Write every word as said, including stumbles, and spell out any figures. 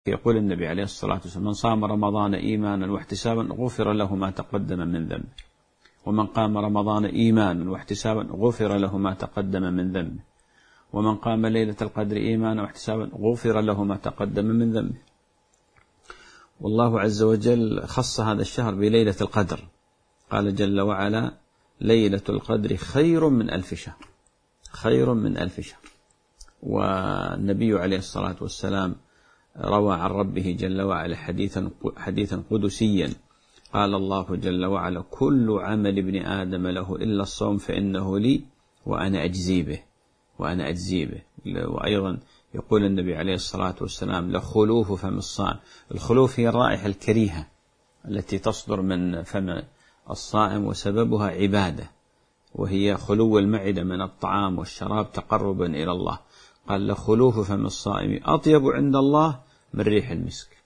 يقول النبي عليه الصلاة والسلام: من صام رمضان إيمانا واحتسابا غفر له ما تقدم من ذنبه، ومن قام رمضان إيمانا واحتسابا غفر له ما تقدم من ذنبه، ومن قام ليلة القدر إيمانا واحتسابا غفر له ما تقدم من ذنبه. والله عز وجل خص هذا الشهر بليلة القدر، قال جل وعلا: ليلة القدر خير من ألف شهر، خير من ألف شهر. والنبي عليه الصلاة والسلام روى عن ربه جل وعلا حديثا حديثا قدسيا، قال الله جل وعلا: كل عمل ابن آدم له إلا الصوم فإنه لي وأنا أجزي به وأنا أجزي به. وأيضا يقول النبي عليه الصلاة والسلام: لخلوف فم الصائم. الخلوف هي الرائحة الكريهة التي تصدر من فم الصائم، وسببها عبادة، وهي خلو المعدة من الطعام والشراب تقربا إلى الله. قال: لخلوف فم الصائم أطيب عند الله من ريح المسك.